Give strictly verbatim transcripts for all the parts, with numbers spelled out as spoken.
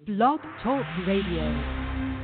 Blog Talk Radio.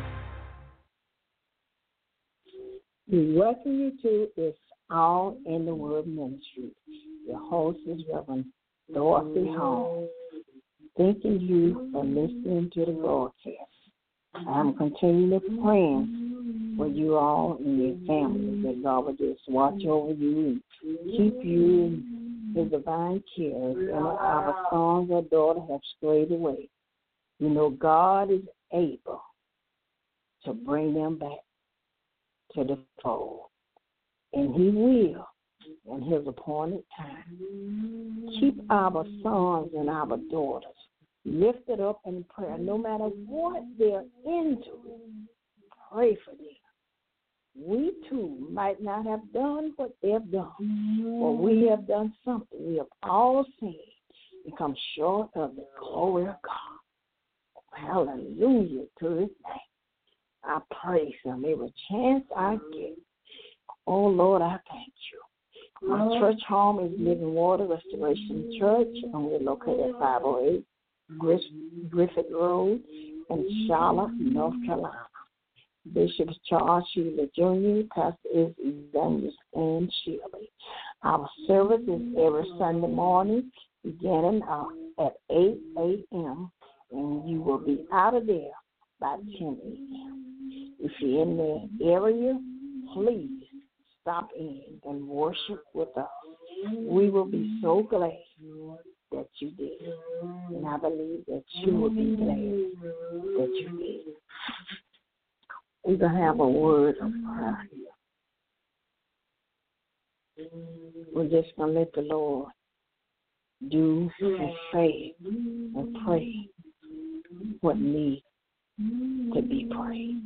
We welcome you to It's All in the Word Ministry. Your host is Reverend Dorothy Hall. Thanking you for listening to the broadcast. I'm continually praying for you all and your families that God will just watch over you and keep you in His divine care. You know, our sons or daughter have strayed away. You know, God is able to bring them back to the fold, and He will in His appointed time. Keep our sons and our daughters lifted up in prayer, no matter what they're into. Pray for them. We too might not have done what they've done, but we have done something. We have all sinned and come short of the glory of God. Hallelujah to His name. I praise Him every chance I get. Oh, Lord, I thank you. My church home is Living Water Restoration Church, and we're located at five oh eight Griffith Road in Charlotte, North Carolina. Bishop Charles Sheila Junior, Pastor is Evangelist Ann Shirley. Our service is every Sunday morning, beginning uh, at eight a.m., and you will be out of there by ten a.m. If you're in the area, please stop in and worship with us. We will be so glad that you did. And I believe that you will be glad that you did. We're going to have a word of prayer here. We're just going to let the Lord do and say and pray what needs to be prayed.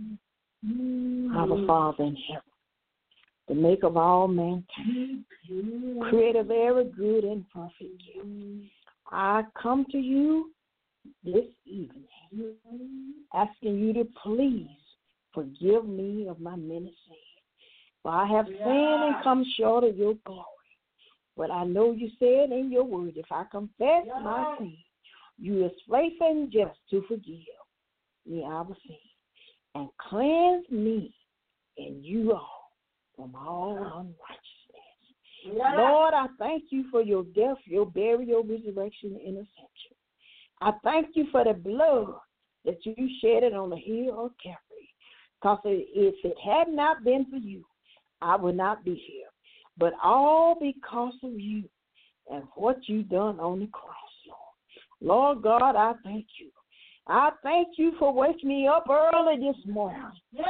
Our Father in heaven, the maker of all mankind, creator of every good and perfect gift, I come to you this evening asking you to please forgive me of my many sins. For I have sinned and come short of your glory. But I know you said in your word, if I confess my sin, you are faithful and just to forgive me our sin and cleanse me and you all from all unrighteousness. Lord, I thank you for your death, your burial, your resurrection, and ascension. I thank you for the blood that you shedded on the hill of Calvary. Because if it had not been for you, I would not be here. But all because of you and what you done on the cross, Lord. Lord God, I thank you. I thank you for waking me up early this morning,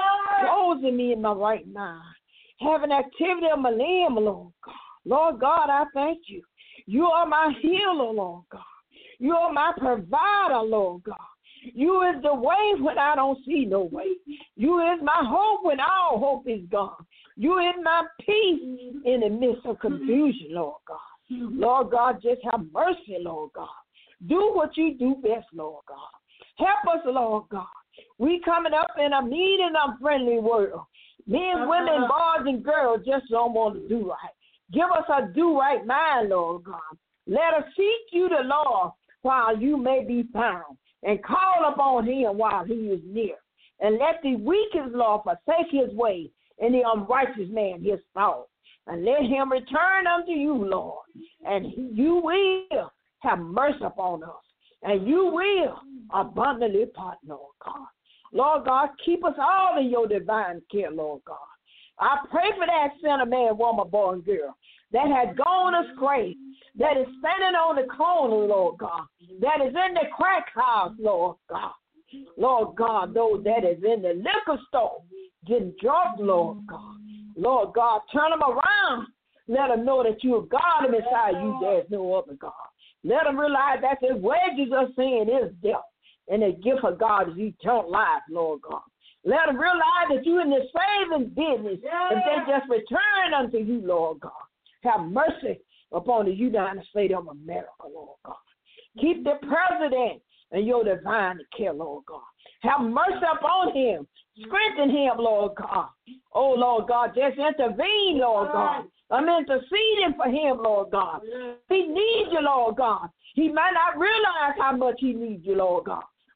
closing me in my right mind, having activity of my limb, Lord God. Lord God, I thank you. You are my healer, Lord God. You are my provider, Lord God. You is the way when I don't see no way. You is my hope when all hope is gone. You is my peace in the midst of confusion, Lord God. Lord God, just have mercy, Lord God. Do what you do best, Lord God. Help us, Lord God. We coming up in a mean and unfriendly world. Men, women, boys, and girls just don't want to do right. Give us a do-right mind, Lord God. Let us seek you, the Lord, while you may be found, and call upon him while he is near. And let the weakest, Lord, forsake his way, and the unrighteous man his thought. And let him return unto you, Lord. And you will have mercy upon us. And you will abundantly pardon, Lord God. Lord God, keep us all in your divine care, Lord God. I pray for that sinner man, woman, boy, and girl that has gone astray, that is standing on the corner, Lord God, that is in the crack house, Lord God. Lord God, those that is in the liquor store getting drunk, Lord God. Lord God, turn them around. Let them know that you are God and beside you there's no other God. Let them realize that the wages of sin is death, and the gift of God is eternal life, Lord God. Let them realize that you're in the saving business, and they just return unto you, Lord God. Have mercy upon the United States of America, Lord God. Keep the president in your divine care, Lord God. Have mercy upon him. Strengthen him, Lord God. Oh, Lord God, just intervene, Lord God. I'm interceding for him, Lord God. He needs you, Lord God. He might not realize how much he needs you, Lord God.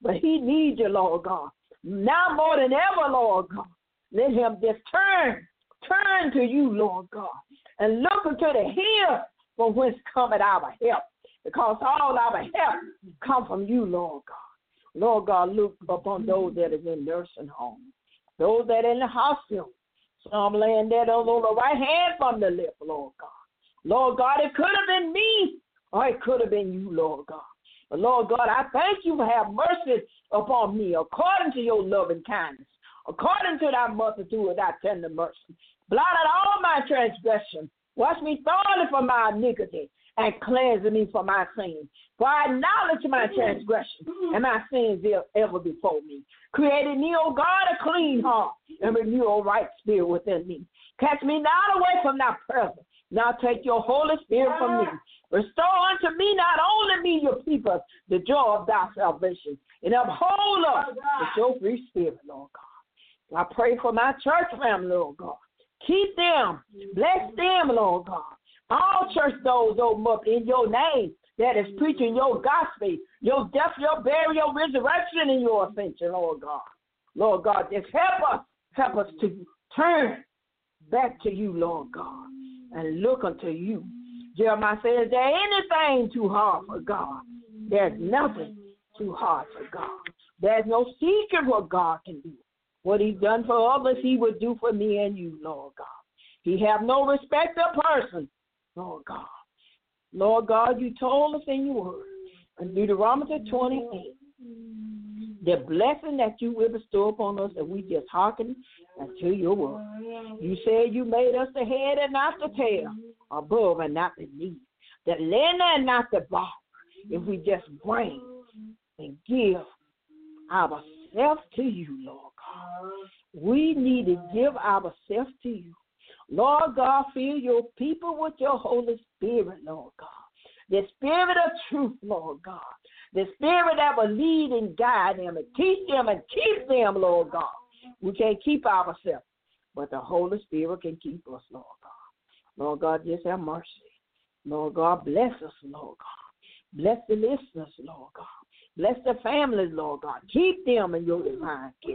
but he needs you, Lord God. Now more than ever, Lord God, let him just turn, turn to you, Lord God, and look into the hill from whence cometh our help, because all our help come from you, Lord God. Lord God, look upon those that is in nursing homes, those that are in the hospital, some laying there on the right hand from the left, Lord God. Lord God, it could have been me, or it could have been you, Lord God. But Lord God, I thank you for having mercy upon me according to your loving kindness, according to thy multitude of thy tender mercy. Blot out all my transgressions. Wash me thoroughly from my iniquity and cleanse me from my sins. For I acknowledge my transgression and my sins ever before me. Create in me, O God, a clean heart and renew a right spirit within me. Catch me not away from thy presence. Now take your Holy Spirit from me. Restore unto me, not only me, your people, the joy of thy salvation, and uphold us with your free spirit, Lord God. I pray for my church family, Lord God. Keep them. Bless them, Lord God. All church doors open up in your name that is preaching your gospel, your death, your burial, your resurrection, and your ascension, Lord God. Lord God, just help us. Help us to turn back to you, Lord God, and look unto you. Jeremiah says, is there anything too hard for God? There's nothing too hard for God. There's no secret what God can do. What he's done for others, he would do for me and you, Lord God. He have no respect of person, Lord God. Lord God, you told us in your word, in Deuteronomy twenty-eight, the blessing that you will bestow upon us if we just hearken unto your word. You said you made us the head and not the tail, above and not beneath, the lender and not the borrower. If we just bring and give ourselves to you, Lord God. We need to give ourselves to you. Lord God, fill your people with your Holy Spirit, Lord God. The Spirit of truth, Lord God. The Spirit that will lead and guide them and teach them and keep them, Lord God. We can't keep ourselves, but the Holy Spirit can keep us, Lord God. Lord God, just have mercy. Lord God, bless us, Lord God. Bless the listeners, Lord God. Bless the families, Lord God. Keep them in your divine care.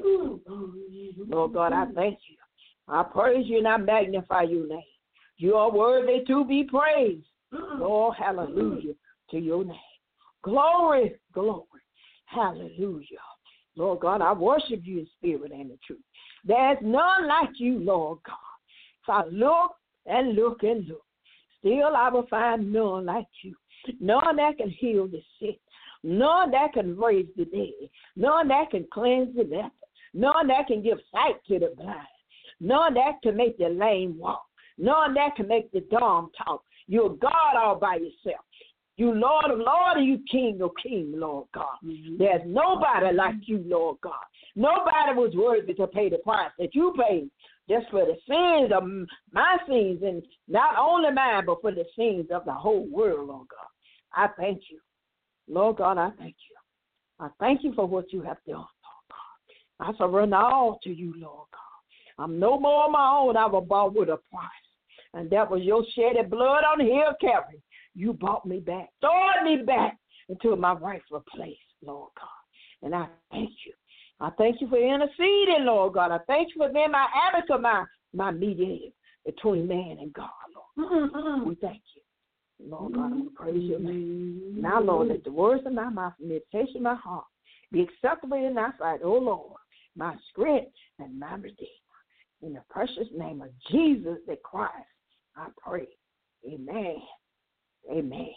Lord God, I thank you. I praise you and I magnify your name. You are worthy to be praised. Lord, hallelujah to your name. Glory, glory, hallelujah. Lord God, I worship you in spirit and in truth. There's none like you, Lord God. So I look and look and look. Still I will find none like you. None that can heal the sick. None that can raise the dead. None that can cleanse the leper. None that can give sight to the blind. None that can make the lame walk. None that can make the dumb talk. You're God all by yourself. You Lord of Lords and you King of Kings, Lord God. Mm-hmm. There's nobody like you, Lord God. Nobody was worthy to pay the price that you paid just for the sins of my sins, and not only mine, but for the sins of the whole world, Lord God. I thank you. Lord God, I thank you. I thank you for what you have done, Lord God. I surrender all to you, Lord God. I'm no more on my own. I was bought with a price, and that was your shedded blood on the hill of Calvary. You brought me back, stored me back into my rightful place, Lord God. And I thank you. I thank you for interceding, Lord God. I thank you for being my advocate, my, my mediator between man and God, Lord. Mm-hmm. We thank you. Lord God, I'm going to praise your name. Now, Lord, let the words of my mouth and meditation of my heart be acceptable in thy sight, O Lord, my strength and my redeemer. In the precious name of Jesus the Christ, I pray. Amen. Amen.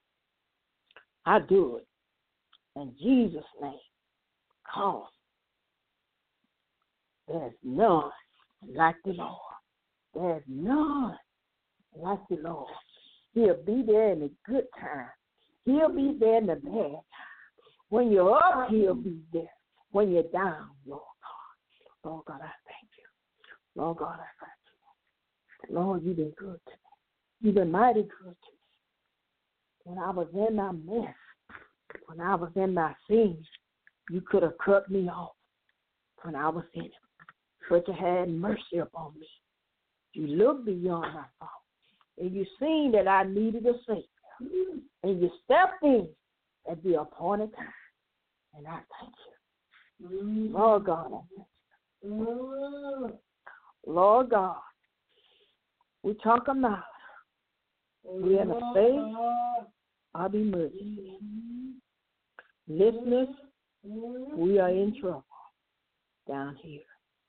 I do it in Jesus' name, because there's none like the Lord. There's none like the Lord. He'll be there in the good time. He'll be there in the bad time. When you're up, he'll be there. When you're down, Lord God. Lord God, I thank you. Lord God, I thank you. Lord, you've been good to me. You've been mighty good to me. When I was in my mess, when I was in my sins, you could have cut me off when I was in it. But you had mercy upon me. You looked beyond my fault. And you seen that I needed a Savior. And you stepped in at the appointed time. And I thank you. Lord God, I thank you. Lord God, we talk about we're in a state of emergency. Listeners, we are in trouble down here.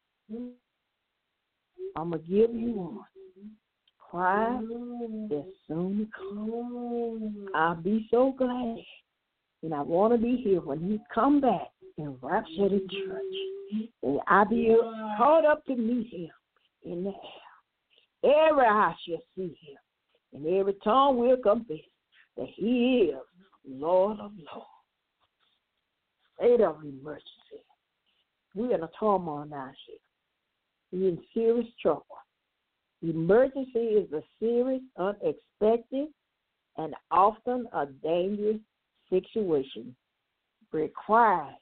I'm going to give you one. Quiet is soon to come. I'll be so glad, and I want to be here when he come back and rapture the church. And I'll be caught up to meet him in the air. Every eye shall see him, and every tongue will confess that he is Lord of Lords. State of emergency. We're in a turmoil now here. We're in serious trouble. Emergency is a serious, unexpected, and often a dangerous situation. Required.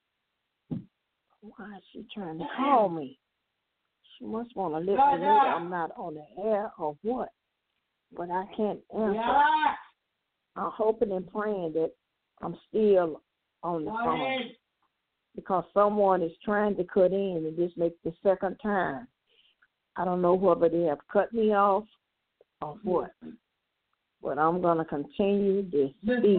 Why is she trying to call me? She must want to let me know that I'm not on the air or what. But I can't answer. I'm hoping and praying that I'm still on the phone. Because someone is trying to cut in, and this makes the second time. I don't know whether they have cut me off or what. But I'm going to continue to speak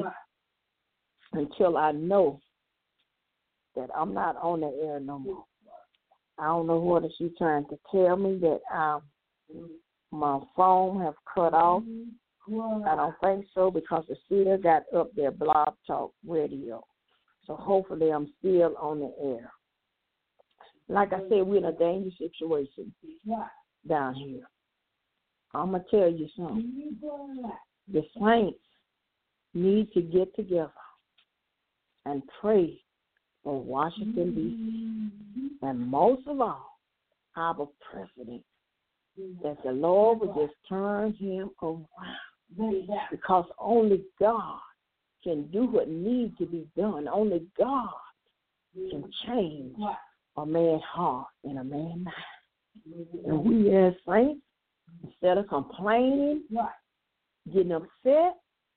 until I know that I'm not on the air no more. I don't know whether she's trying to tell me that um, my phone have cut off. I don't think so, because it still got up there, Blog Talk Radio. So hopefully I'm still on the air. Like I said, we're in a dangerous situation down here. I'm going to tell you something. The saints need to get together and pray for Washington, D C And most of all, our president, that the Lord would just turn him around. Because only God can do what needs to be done. Only God can change a man's heart and a man's mind. And we as saints, instead of complaining, getting upset,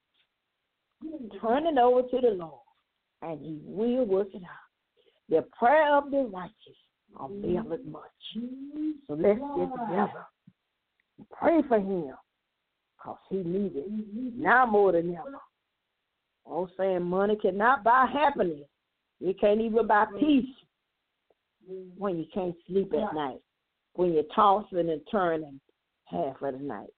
turn it over to the Lord, and he will work it out. The prayer of the righteous availeth much. So let's get together and pray for him, because he needs it now more than ever. Oh, saying money cannot buy happiness. It can't even buy peace when you can't sleep at night, when you're tossing and turning half of the night.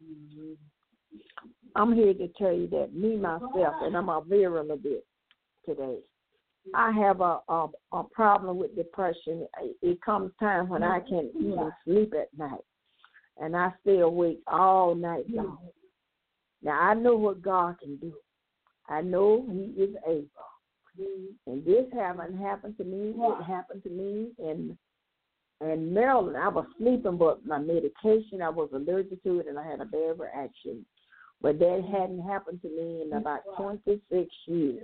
I'm here to tell you that me, myself, and I'm a very little bit today, I have a, a, a problem with depression. It comes time when I can't even sleep at night, and I stay awake all night long. Now, I know what God can do. I know he is able. And this haven't happened to me. It happened to me in, in Maryland. I was sleeping, but my medication, I was allergic to it, and I had a bad reaction. But that hadn't happened to me in about twenty-six years.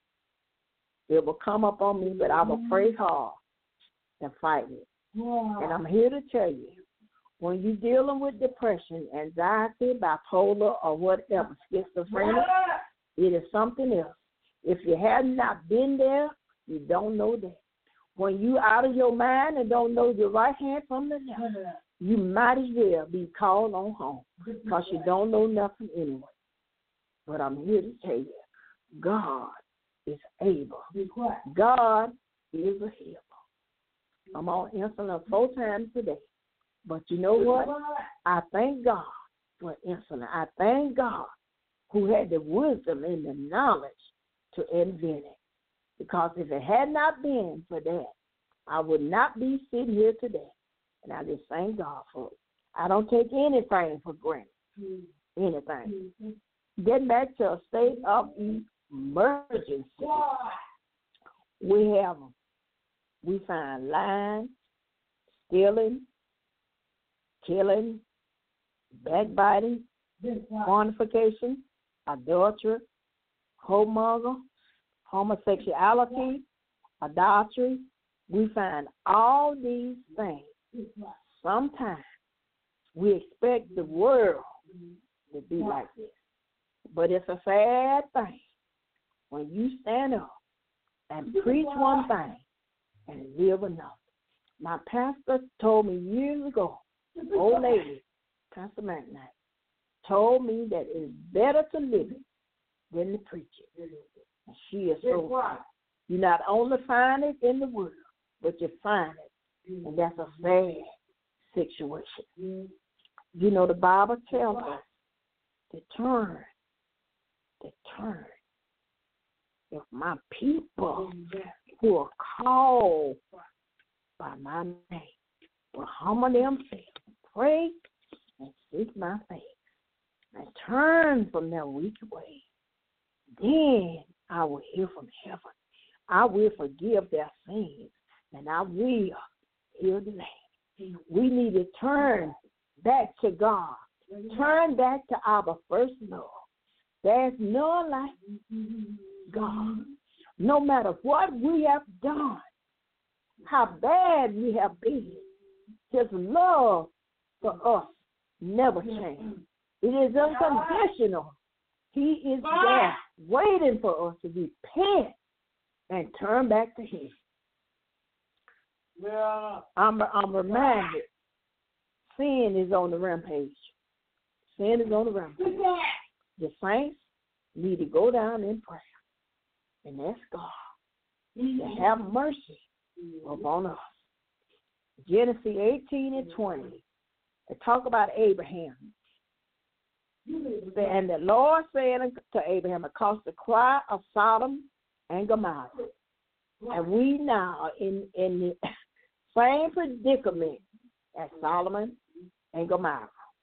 It will come up on me, but I will pray hard and fight it. And I'm here to tell you, when you're dealing with depression, anxiety, bipolar, or whatever, schizophrenia, it is something else. If you have not been there, you don't know that. When you out of your mind and don't know your right hand from the left, you might as well be called on home, because you don't know nothing anyway. But I'm here to tell you, God is able. God is a healer. I'm on insulin four times a day. But you know what? I thank God for insulin. I thank God who had the wisdom and the knowledge to invent it. Because if it had not been for that, I would not be sitting here today. And I just thank God for it. I don't take anything for granted. Mm-hmm. Anything. Mm-hmm. Getting back to a state of emergency. We have them. We find lying, stealing, killing, backbiting, fornication, adultery, whoremonger, homosexuality, adultery. We find all these things. Sometimes we expect the world to be like this. But it's a sad thing when you stand up and preach one thing and live another. My pastor told me years ago, old lady, Pastor McKnight, told me that it's better to live it than to preach it. And she is so right. You not only find it in the world, but you find it. And that's a sad situation. You know, the Bible tells us to turn, to turn. If my people who are called by my name will humble themselves, pray, and seek my face, and turn from their wicked ways, then I will hear from heaven. I will forgive their sins, and I will heal the land. We need to turn back to God. Turn back to our first love. There's none like God. No matter what we have done, how bad we have been, His love for us never changes. It is unconditional. He is there waiting for us to repent and turn back to Him. I'm, I'm reminded, sin is on the rampage. Sin is on the rampage. The saints need to go down in prayer and ask God to have mercy upon us. Genesis eighteen and twenty, they talk about Abraham. And the Lord said to Abraham, because the cry of Sodom and Gomorrah. And we now in, in the same predicament as Solomon and Gomorrah.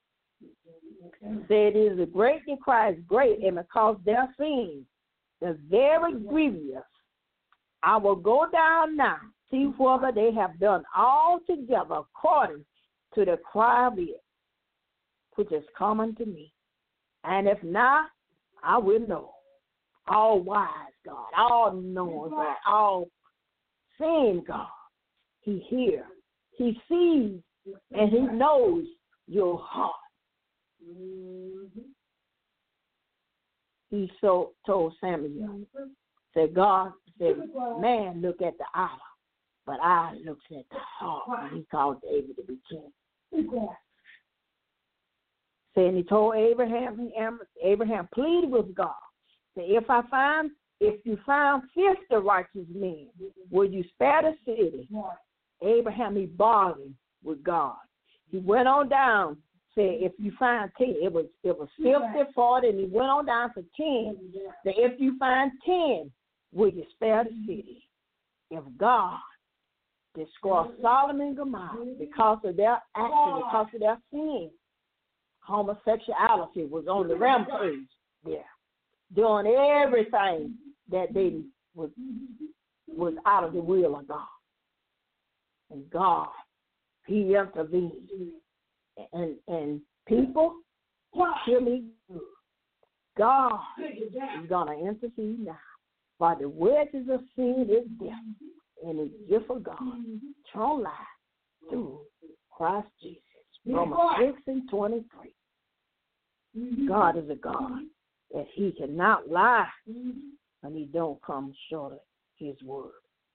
Said it is a great, the cry is great, and because their sins is very grievous, I will go down now, see whether they have done all together according to the cry of it, which is common to me. And if not, I will know. All wise God, all knowing God, all seeing God. He hears, He sees, and He knows your heart. He so told Samuel, said God said, man look at the outer, but I looks at the heart. And He called David to be king. Saying He told Abraham, Abraham pleaded with God. Said, if I find, if you find fifty righteous men, will you spare the city? Abraham, he bargained with God. He went on down. Said, if you find ten, it was it was fifty, forty, and he went on down to ten. Said, if you find ten, will you spare the city? If God destroyed Sodom and Gomorrah because of their action, because of their sin, homosexuality was on the rampage there, doing everything that they was was out of the will of God. And God, He intervened. And and people, hear me good. God is going to intercede now. For the wages of sin is death, and the gift of God, eternal life through Christ Jesus. Romans six and twenty-three. God is a God that He cannot lie, and He don't come short of His word.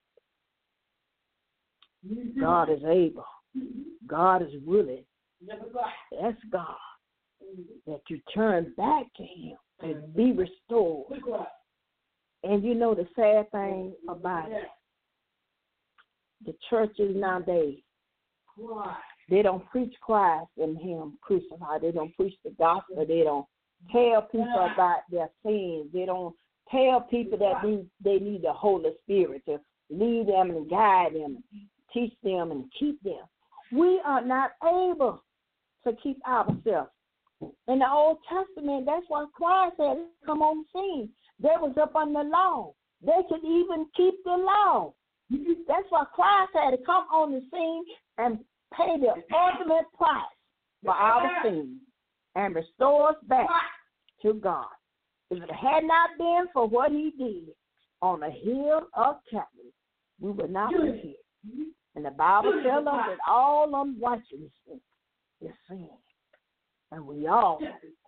God is able. God is willing. That's God. That you turn back to Him and be restored. And you know the sad thing about it, the churches nowadays, they don't preach Christ and Him crucified. They don't preach the gospel. They don't tell people about their sins. They don't tell people that they, they need the Holy Spirit to lead them and guide them, teach them and keep them. We are not able to keep ourselves. In the Old Testament, that's why Christ had to come on the scene. They was up on the law. They could even keep the law. That's why Christ had to come on the scene and pay the ultimate price for our sins and restore us back to God. If it had not been for what He did on the hill of Calvary, we would not be here. And the Bible tells us that all unrighteousness is sin. And we all,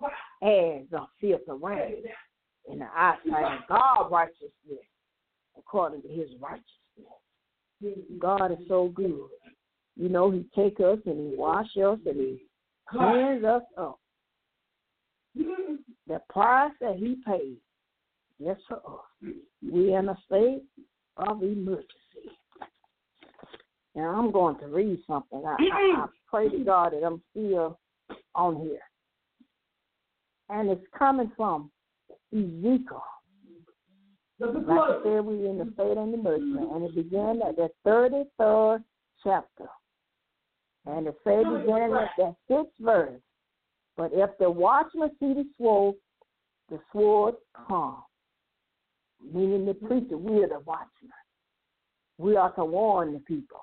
as a filth of rags, in the eyesight of God, righteousness, according to his righteousness. God is so good. You know, he take us and he wash us and he cleans us up. The price that he paid just for us. We're in a state of emergency. Now, I'm going to read something. I, I, I pray to God that I'm still on here. And it's coming from Ezekiel. Like I said, we're in the state of emergency. And it began at the thirty-third chapter. And it says beginning at that sixth verse. But if the watchman see the sword, the sword come. Meaning the preacher, we are the watchmen. We are to warn the people.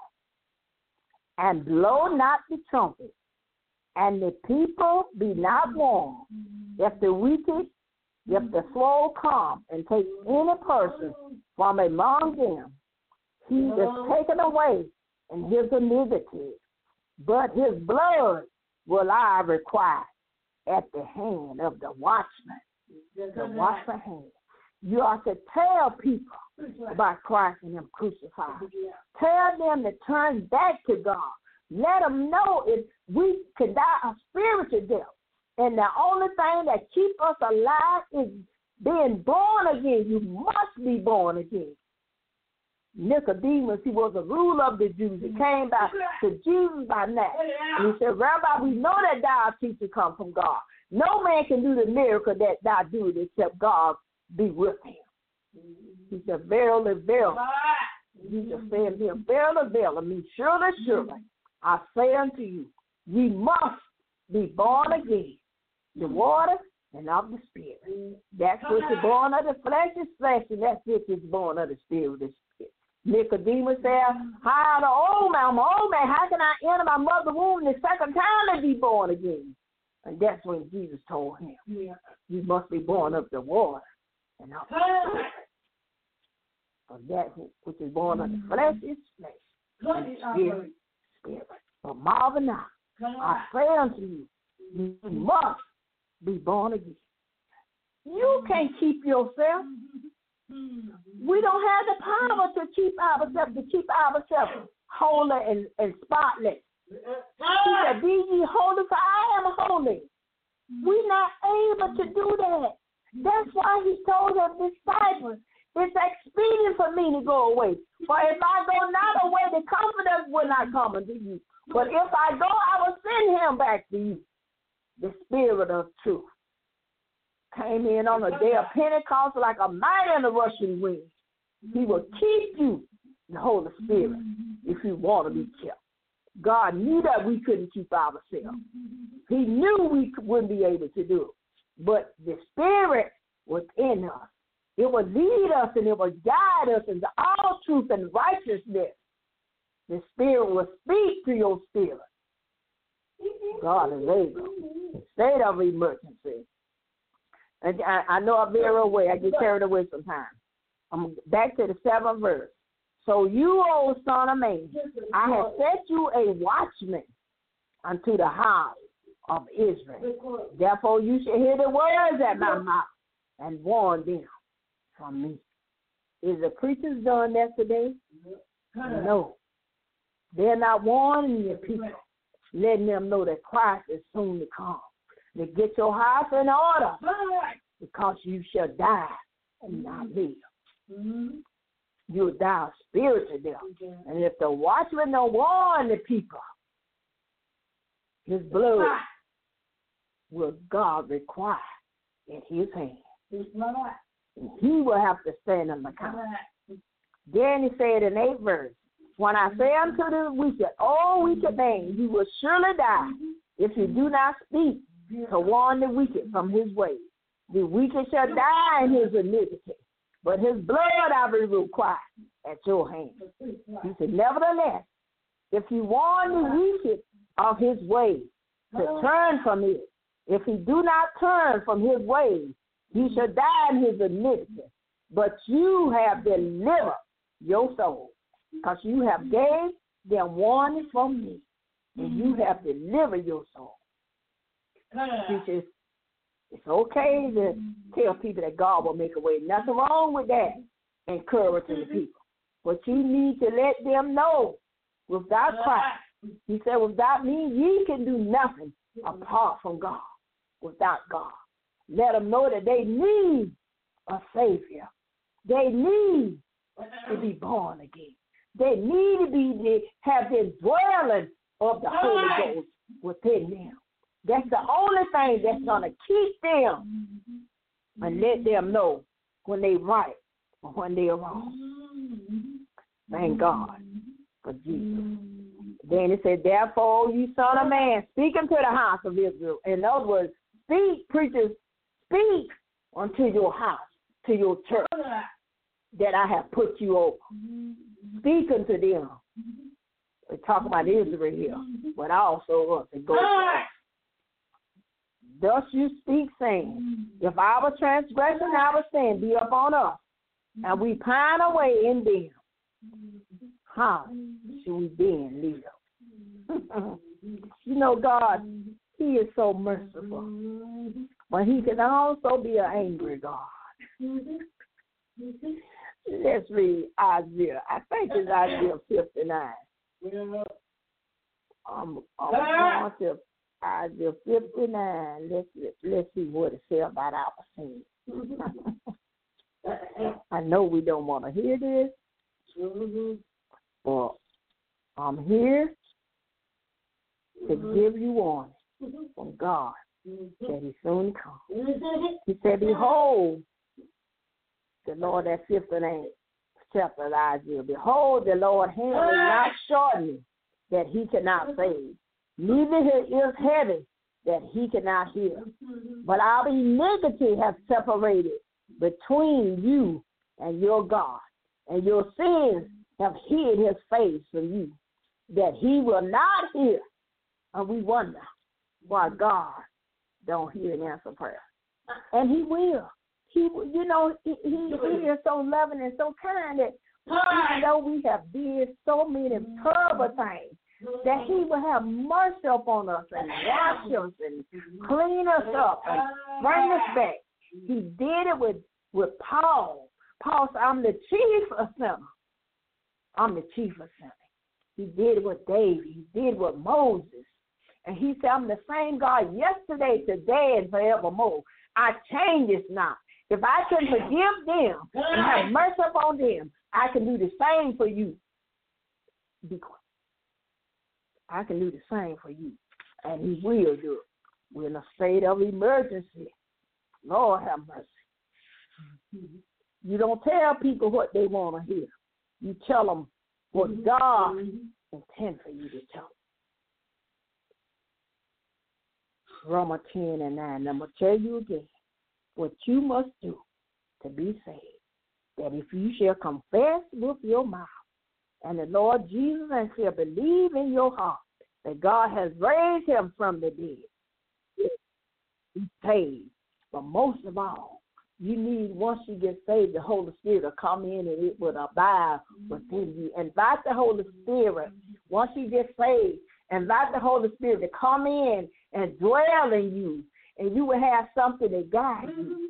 And blow not the trumpet, and the people be not warned. If the wicked, if the sword come and take any person from among them, he is taken away in his iniquity, but his blood will I require at the hand of the watchman. The watchman hand. You are to tell people about Christ and him crucified. Tell them to turn back to God. Let them know if we can die a spiritual death. And the only thing that keeps us alive is being born again. You must be born again. Nicodemus, he was a ruler of the Jews. He came back to Jesus by night. And he said, Rabbi, we know that thou teacher come from God. No man can do the miracle that thou doest except God be with him. He said, verily, verily. Jesus said to him, verily, verily, means surely, surely, I say unto you, ye must be born again, the water and of the Spirit. That's which is born of the flesh is flesh, and that's which is born of the Spirit is spirit. Nicodemus said, how the old man, I'm an old man, how can I enter my mother's womb the second time to be born again? And that's when Jesus told him, you must be born of the water and of the Spirit. For that which is born of the flesh is flesh, and the Spirit Spirit. But marvel not, I say unto you, you must be born again. You can't keep yourself. We don't have the power to keep ourselves, to keep ourselves holy and, and spotless. He said, be ye holy, for I am holy. We're not able to do that. That's why he told his disciples, it's expedient for me to go away. For if I go not away, the Comforter will not come unto you. But if I go, I will send him back to you. The Spirit of truth came in on the day of Pentecost like a mighty and a rushing wind. He will keep you, the Holy Spirit, if you want to be kept. God knew that we couldn't keep ourselves. He knew we wouldn't be able to do it. But the Spirit was in us. It will lead us and it will guide us into all truth and righteousness. The Spirit will speak to your spirit. God is able. State of emergency. And I, I know I'm very away. I get carried away sometimes. I'm back to the seventh verse. So you, O son of man, I have set you a watchman unto the house of Israel. Therefore you shall hear the words at my mouth and warn them from me. Is the preachers doing that today? No. They're not warning the people, letting them know that Christ is soon to come. To get your house in order, because you shall die and not live. You'll die a spiritual death. And if the watchman don't warn the people, his blood will God require in his hand. And he will have to stand on the account. Then he said in eighth verse, when I say unto the wicked, O wicked man, you will surely die if you do not speak to warn the wicked from his ways. The wicked shall die in his iniquity, but his blood I will require at your hand. He said, nevertheless, if you warn the wicked of his ways to turn from it, if he do not turn from his ways, he shall die in his iniquity. But you have delivered your soul, because you have gave them warning from me, and you have delivered your soul. He says, it's okay to tell people that God will make a way. Nothing wrong with that. encouraging the people. But you need to let them know without Christ, he said, without me, ye can do nothing apart from God, without God. Let them know that they need a Savior. They need to be born again. They need to be to have the dwelling of the Holy Ghost within them. That's the only thing that's going to keep them and let them know when they right or when they're wrong. Thank God for Jesus. Then it said, therefore, you son of man, speak unto the house of Israel. In other words, speak, preachers, speak unto your house, to your church that I have put you over. Speak unto them. We talk about Israel here, but also us. It goes on. Thus you speak, saying, if our transgression and our sin be upon us, and we pine away in them, how should we then live? You know, God, he is so merciful, but he can also be an angry God. Let's read Isaiah. I think it's Isaiah fifty-nine. I'm, I'm going to Isaiah fifty-nine. Let's, let's see what it says about our sin. I know we don't want to hear this, but I'm here to give you warning from God that he soon comes. He said, behold, the Lord, that fifty-ninth chapter of Isaiah, behold, the Lord's hand is not shortened that he cannot save, neither his ears heavy that he cannot hear. But our iniquity has separated between you and your God, and your sins have hid his face from you, that he will not hear. And we wonder why God don't hear and answer prayer. And he will. He, you know, he, he, he is so loving and so kind that even though we have did so many terrible things, that he will have mercy upon us and wash us and clean us up and bring us back. He did it with, with Paul. Paul said, I'm the chief of sinners. I'm the chief of sinners. He did it with David. He did it with Moses. And he said, I'm the same God yesterday, today, and forevermore. I change it not. If I can forgive them and have mercy upon them, I can do the same for you. Be quiet. I can do the same for you. And he will do it. We're in a state of emergency. Lord have mercy. You don't tell people what they want to hear. You tell them what God intends for you to tell them. Romans ten and nine. I'm going to tell you again what you must do to be saved. That if you shall confess with your mouth and the Lord Jesus and shall believe in your heart that God has raised him from the dead, be saved. But most of all, you need, once you get saved, the Holy Spirit will come in and it will abide within you. Invite the Holy Spirit, once you get saved, invite the Holy Spirit to come in and dwell in you, and you will have something to guide you.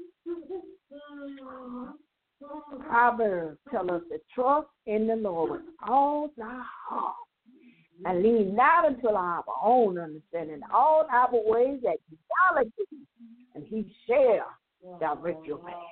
Proverbs tell us to trust in the Lord with all thy heart and lean not unto our own understanding, all our ways that acknowledge him, and he shall direct your path.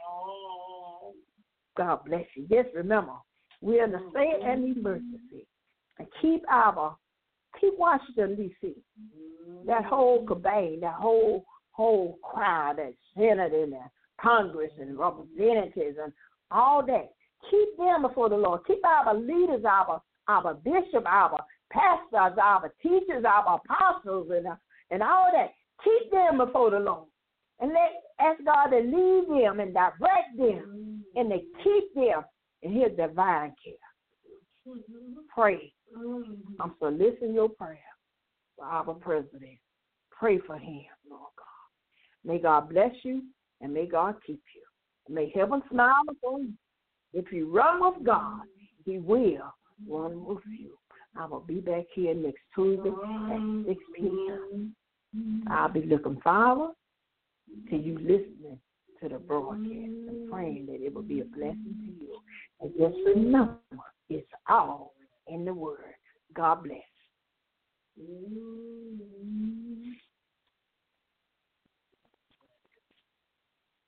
God bless you. Just remember, we're in a state of emergency, and keep our keep Washington D C That whole cabane, that whole whole crowd, that Senate and that Congress and representatives and all that. Keep them before the Lord. Keep our leaders, our our bishop, our pastors, our teachers, our apostles, and and all that. Keep them before the Lord, and let ask God to lead them and direct them, and to keep them in His divine care. Pray. I'm soliciting your prayer for our president. Pray for him, Lord God. May God bless you, and may God keep you. May heaven smile upon you. If you run with God, He will run with you. I will be back here next Tuesday at six p.m. I'll be looking forward to you listening to the broadcast and praying that it will be a blessing to you. And just remember, it's all in the Word. God bless.